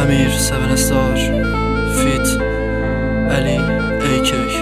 Əmir, Səvənəstar, Fit, Əli, AK.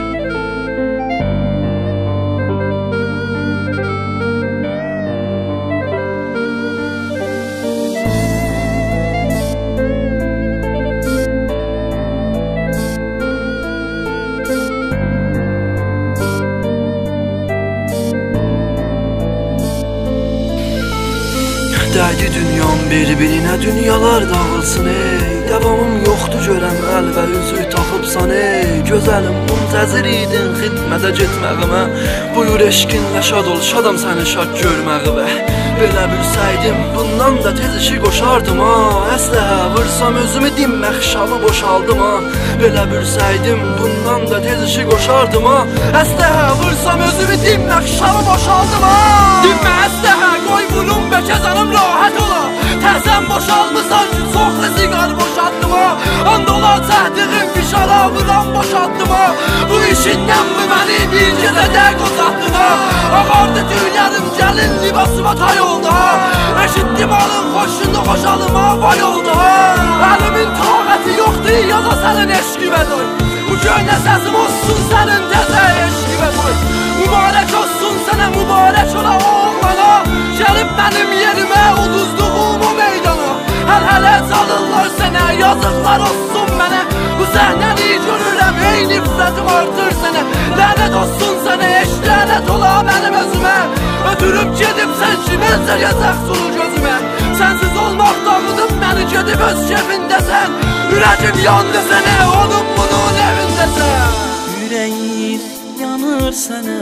Dəydi dünyam bir-birinə, dünyalar dağılsın ey. Davamım yoxdur görəm əl və üzü taxıbsan ey. Gözəlim müntəzir idin xidmətə getməğimə. Buyur eşqinlə şad ol, şadam səni şad görməğimə. Belə bilsəydim bundan da tez işi qoşardım ha. Əsləhə vursam özümü dinmək şavı boşaldım ha. Belə bilsəydim bundan da tez işi qoşardım ha. Əsləhə vursam özümü dinmək şavı boşaldım ha. Dinmə əsləhə qoy vurum bəkə canım rahat ola. Təzən boşalmısan ki çoxlu siqar boşaltdım ha. And ola çəkdiğim fişara vuram boşaltdım ha. Bu işindən mi məni bir gecədə qozatdın ha. Ağardı tüylərim gəlin libasıma tay oldu ha. Eşitdim alın xoşunda xoşalıma vay oldu ha. Əlimin taqəti yoxdur yaza sənin eşqivə doy. Bu göynə səsim olsun sənin təzə eşqivə doy. Mübarək olsun sənə mübarək ola oğlana. Gəlib mənim yerimə uduzduğum o meydana. Həl-hələ çalırlar sənə yazıqlar olsun mənə. Bu səhnəni görürəm ey nifrətim artır sənə. Lənət olsun sənə eşq lənət ola mənim özümə. Ötürüb gedib sən kiminsə yazaq sulu gözümə. Sənsiz olmaq dağıdıb məni gedib öz kefindəsən. Ürəkim yandı sənə onun bunun evindəsən. Ürəyim yanır sənə,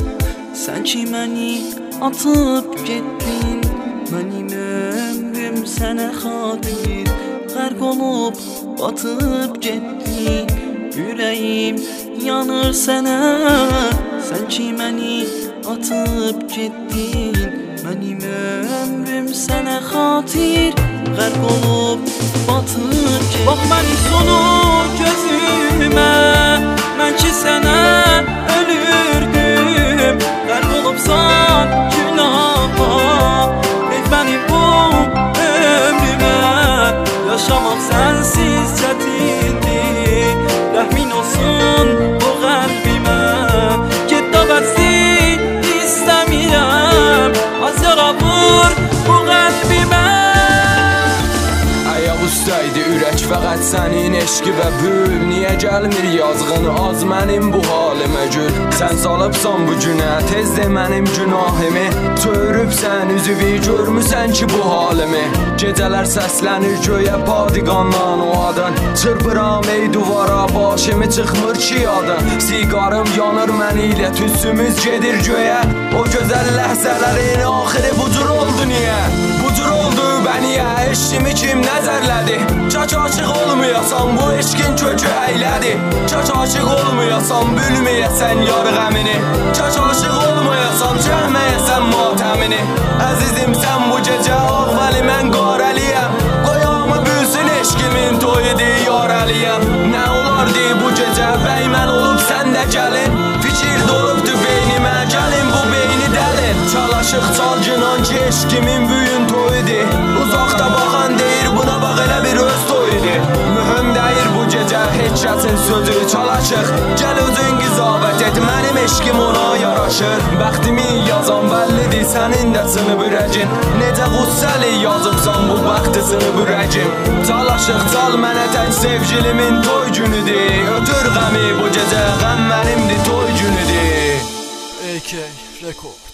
sən ki məni atıb getdin. Mənim ömrüm sənə xatir, qərq olub batıb getdin. Ürəyim yanır sənə, sən ki məni atıb getdin. Mənim ömrüm sənə xatir, qərq olub batıb getdin. Bax mənim sonu gözümə, mən ki sənə ölürdüm. Qərq olubsan günaha, et mənim bu ömrümə. Yaşamaq sənsiz çətindir, rəhmin olsun bu qəlbimə. Get davətsiz istəmirəm, az yara vur bu qəlbimə. Ayaq üstəydi ürək fəqət sənin eşqi və bül. Niyə gəlmir yazğın az mənim bu halimə gül. Sən salıbsan bu günə tez de mənim günahimi. Çörübsən üzüvi görmüsən ki bu halimi. Gecələr səslənir göyə padiqandan o adın. Çırpıram ey duvara başımı çıxmır ki yadın. Siqarım yanır məni ilə tüsümüz gedir göyə. O gözəl ləhzələrin axırı bu cür oldu niyə? Bu cür oldu bəniyə eşqimi kim nəzərlədi? Çaç açıq olmayasan bu eşqin kökü əylədi. Çaç açıq olmayasan bülməyəsən yar qəmini. Çaç açıq olmayasan çəkməyəsən matəmini. Əzizim sən bu gecə ağ vəli mən qarəliyəm. Qoyamı büsün eşqimin toyudu yar əliyəm. Nə olardı bu gecə bəy mən olub sən də gəlin. Fikir dolubdu beynimə gəlin bu beyni dəlin. Çalışıq çal günan ki eşqimin büyün toyudu. Uzaqda baxan deyir buna bax elə bir öz toyudu. Mühüm deyir bu gecə heç kəsin sözü çalışıq. Gəl özün qizabət et mənim eşqim ona yaraşır. Bəxtimi yazan bəllidir sənin də sınıb ürəcin. Necə qüssəli yazıbsan bu bəxti sınıb ürəcim. Çalışıq çal mənə tək sevgilimin toy günüdür. Ötür qəmi bu gecə qəm mənimdir toy günüdür. AK Record.